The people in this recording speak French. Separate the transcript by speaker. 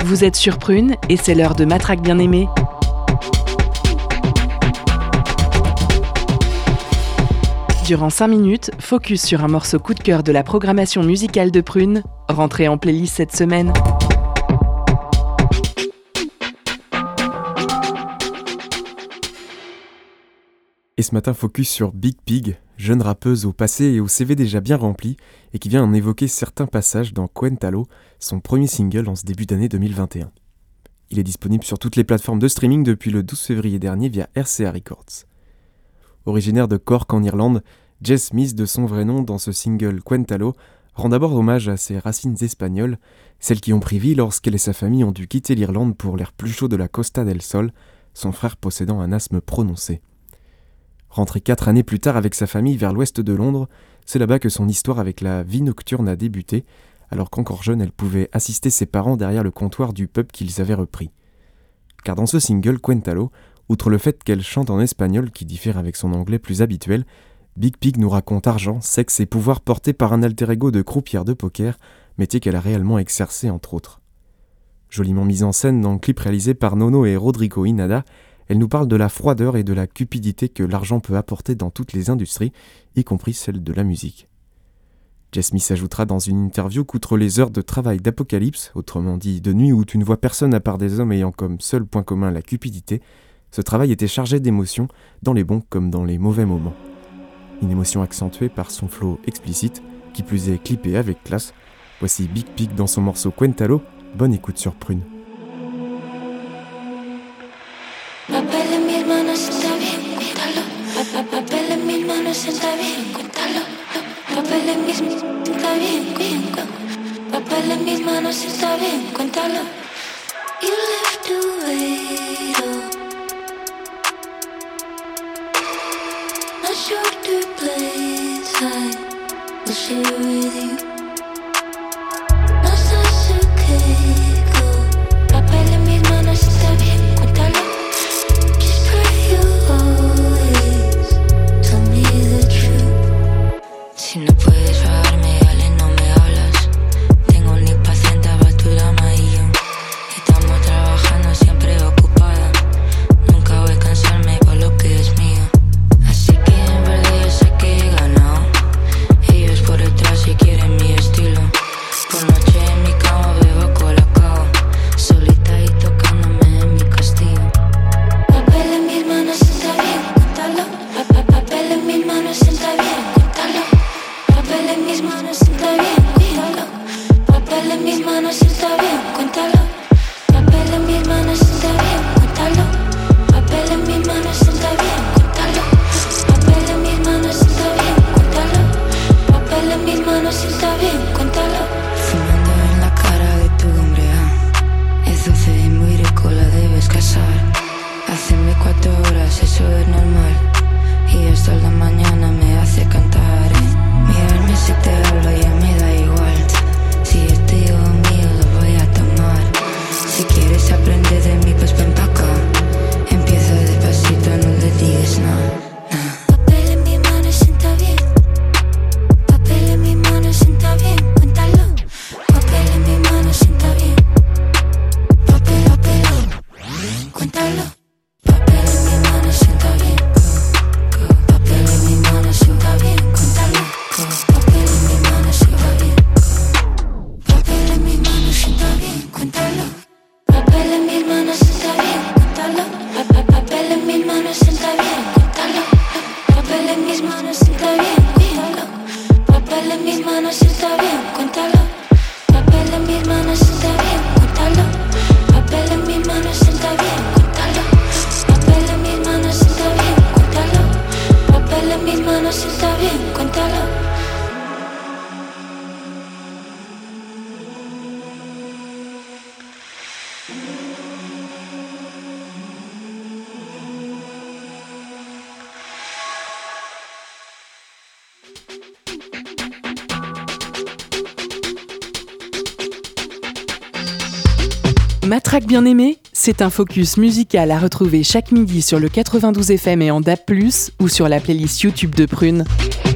Speaker 1: Vous êtes sur Prune et c'est l'heure de Matraque bien-aimée. Durant 5 minutes, focus sur un morceau coup de cœur de la programmation musicale de Prune, rentré en playlist cette semaine.
Speaker 2: Et ce matin, focus sur Big Pig, jeune rappeuse au passé et au CV déjà bien rempli, et qui vient en évoquer certains passages dans Cuéntalo, son premier single en ce début d'année 2021. Il est disponible sur toutes les plateformes de streaming depuis le 12 février dernier via RCA Records. Originaire de Cork en Irlande, Jess Smith, de son vrai nom dans ce single Cuéntalo, rend d'abord hommage à ses racines espagnoles, celles qui ont pris vie lorsqu'elle et sa famille ont dû quitter l'Irlande pour l'air plus chaud de la Costa del Sol, son frère possédant un asthme prononcé. Rentrée 4 années plus tard avec sa famille vers l'ouest de Londres, c'est là-bas que son histoire avec la vie nocturne a débuté, alors qu'encore jeune, elle pouvait assister ses parents derrière le comptoir du pub qu'ils avaient repris. Car dans ce single, Cuéntalo, outre le fait qu'elle chante en espagnol qui diffère avec son anglais plus habituel, Big Pig nous raconte argent, sexe et pouvoir portés par un alter ego de croupière de poker, métier qu'elle a réellement exercé entre autres. Joliment mise en scène dans le clip réalisé par Nono et Rodrigo Inada, elle nous parle de la froideur et de la cupidité que l'argent peut apporter dans toutes les industries, y compris celle de la musique. Jess Smith ajoutera dans une interview qu'outre les heures de travail d'apocalypse, autrement dit de nuit où tu ne vois personne à part des hommes ayant comme seul point commun la cupidité, ce travail était chargé d'émotions, dans les bons comme dans les mauvais moments. Une émotion accentuée par son flow explicite, qui plus est clippé avec classe. Voici Big Pig dans son morceau Cuéntalo, bonne écoute sur Prune.
Speaker 3: Papel en mis manos está bien, cuéntalo. Papel en mis manos está bien, cuéntalo. Papel en mis manos está bien, cuéntalo. Papel en mis manos está bien, cuéntalo. You left away, not sure to place I will share with you. No sabes okay, go. Papel en mis manos está bien, cuéntalo. Si no puedes pagarme, dale, no me hablas. Tengo un impaciente para tu drama y yo estamos trabajando siempre ocupada. Nunca voy a cansarme por lo que es mío. Así que en verdad yo sé que he ganado. Ellos por detrás si quieren mi estilo. Por noche en mi cama bebo colacao, solita y tocándome en mi castillo. Papel en mis manos está bien, cuéntalo. Papel en mis manos está bien, cuéntalo. Papel en mis manos está bien, cuéntalo. Papel en mis manos está bien, cuéntalo. Papel en mis manos está bien, cuéntalo. Papel en mis manos está bien, cuéntalo. Papel en mis manos está bien, cuéntalo. Papel en mis manos está bien, cuéntalo. Fumando en la cara de tu hombrea, es dulce y muy rico, la debes casar. Hacerme 4 horas, eso es normal. Y hasta la mañana me hace cantar. Mirarme si te hablo ya me da igual. Si es tío mío lo voy a tomar. Si quieres aprender de mí pues ven pa' acá. Empieza despacito, no le digas nada. Papel en mi mano sienta bien. Papel en mi mano sienta bien, cuéntalo. Papel en mi mano sienta bien. Papel, cuéntalo. Papel en mi mano sienta bien. Papel en mi mano sienta bien, cuéntalo. Papel en mi mano sienta bien. Papel en mi mano sienta bien, cuéntalo. Papel en mis manos está bien, cuéntalo. Papel en mis manos está bien, cuéntalo. Papel en mis manos está bien, cuéntalo. Papel en mis manos está bien, cuéntalo. Papel en mis manos está bien, cuéntalo. Papel en mis manos está bien, cuéntalo. Papel en mis manos está bien, cuéntalo. Papel en mis manos está bien, cuéntalo.
Speaker 1: Matraque bien-aimée, c'est un focus musical à retrouver chaque midi sur le 92 FM et en DAB+, ou sur la playlist YouTube de Prune.